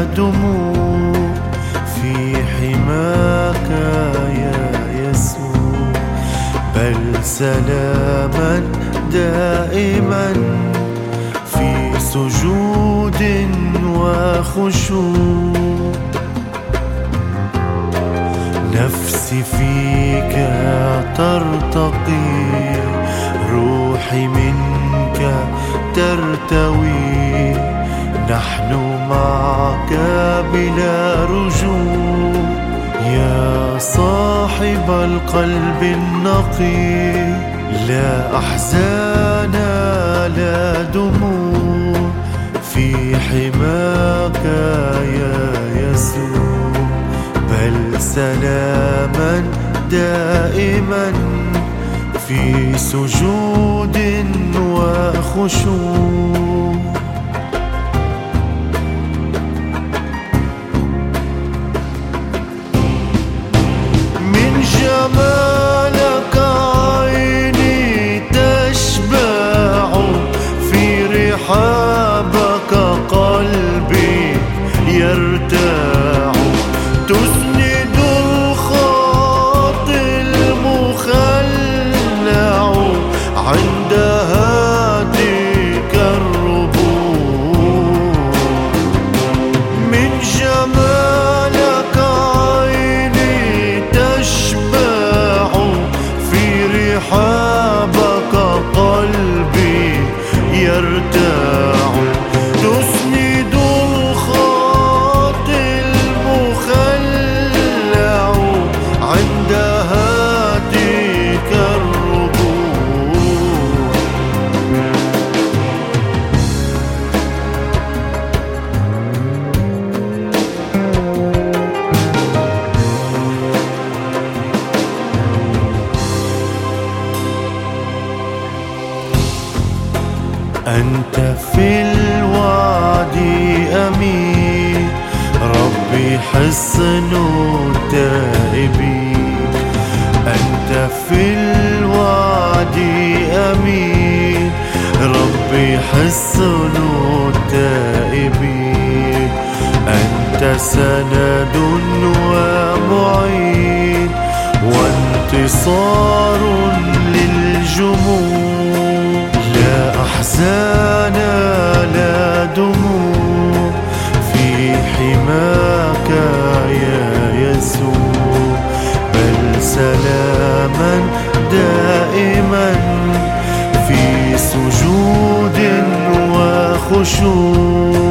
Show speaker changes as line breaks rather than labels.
دموع في حماك يا يسوع، بل سلاما دائما في سجود وخشوع. نفسي فيك ترتقي، روحي منك ترتوي، نحن معك بلا رجوع. يا صاحب القلب النقي، لا أحزان لا دموع في حماك يا يسوع، بل سلاما دائما في سجود وخشوع. من جمالك عيني تشبع، في رحابك قلبي يرتاع، تسند الخاطئ المخلع عند هاديك الربوع. من جمالك عيني تشبع، في رحابك قلبي يرتاع، تسند الخاطئ المخلع عند هاديك الربوع. أنت في الوعد أمين، ربي حصن التائبين. أنت في الوعد أمين، ربي حصن التائبين. أنت سند ومعين، وانتصار للجموع. لا أحزان لا دموع في حماك يا يسوع، بل سلاما دائما في سجود وخشوع.